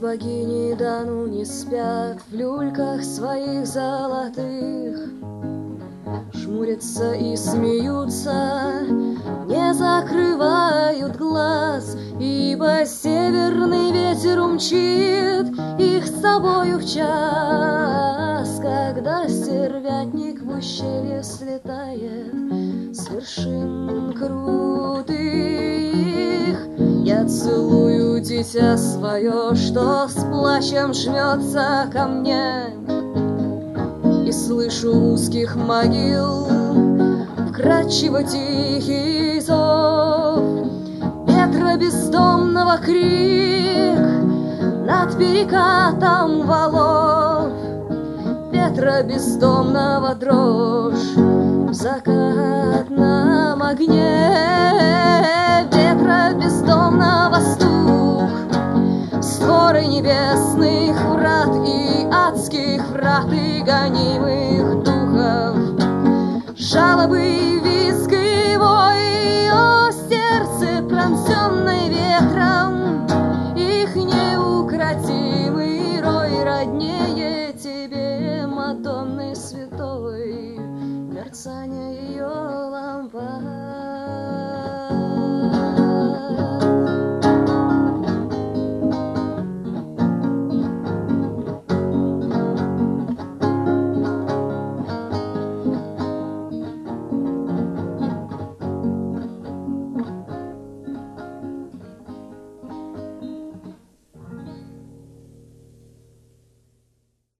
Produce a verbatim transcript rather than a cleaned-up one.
богини Дану не спят в люльках своих золотых, жмурятся и смеются, не закрывают глаз, ибо северный ветер умчит их с собою в час, когда стервятник в ущелье слетает с вершин крутых. Я целую дитя свое, что с плачем жмется ко мне, и слышу узких могил вкрадчиво тихий зов ветра бездомного, крик над перекатом валов, ветра бездомного, дрожь в закатном огне, ветра бездомного, стук створы небесных врат и адских врат и гонимых духов, жалобы